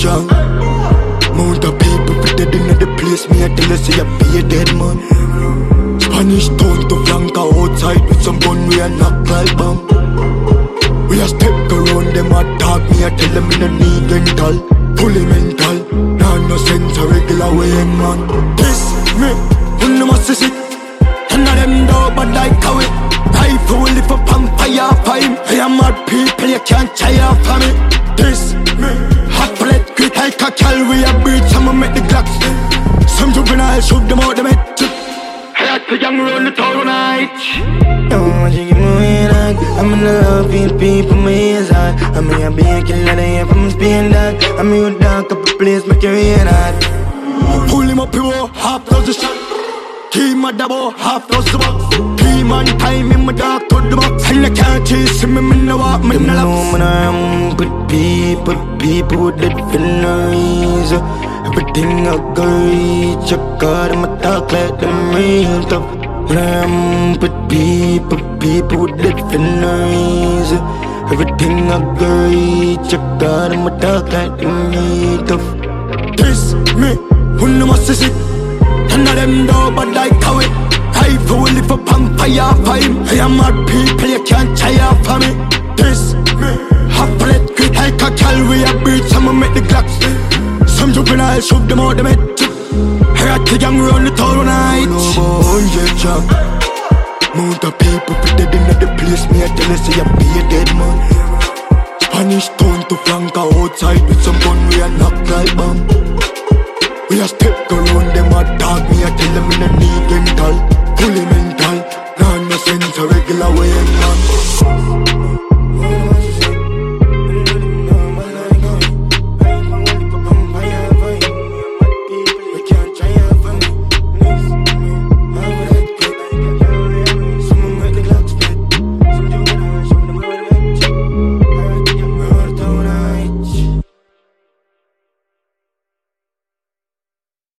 junk. Mount of people fit dead in the place. Me I tell you say you be a dead man. Spanish town to flank outside with some gun we a knock like bomb. We a step around them a talk. Me I tell them me no need rental. Fully mental. Nah no sense a regular way man. This me, who no must see it. None of them know but like how it. Rifle will lift up and fire for him. I am mad people, you can't try out for me. This me, hot bullet, quick like a cal. We a breach, I'ma make the glocks. Some juveniles shoot them out the met. I like the young run the town night. Don't want you give me like I'm in love with people, my inside. I'm in a big killer, they have from Spain that I'm in a dark up a place, my career that. Pull him up, you half dozen shot. Keep my double, half dozen box. Man time in my dark to the box. And I can't chase him, I'm in the walk, I'm in the laps. When I'm with people that feel nice. Everything I go reach, I got in my talk like them real tough. When I'm with people that feel nice. Everything I go reach, I got in my talk like them real tough. This me, who no must see it. None of them know but like how it. Rifle will lift up and fire for him. I am mad people, you can't try out for me. This me, hot bullet, quick like a cal. We a breach, I'ma make the glocks. Some juveniles shoot them out the met. I got the young run the town night. No more 100 jump. Mount of people fit dead in the place. Me I tell you say you be a dead man. Spanish town to flank outside with some gun we a knock like bomb. We a step around them a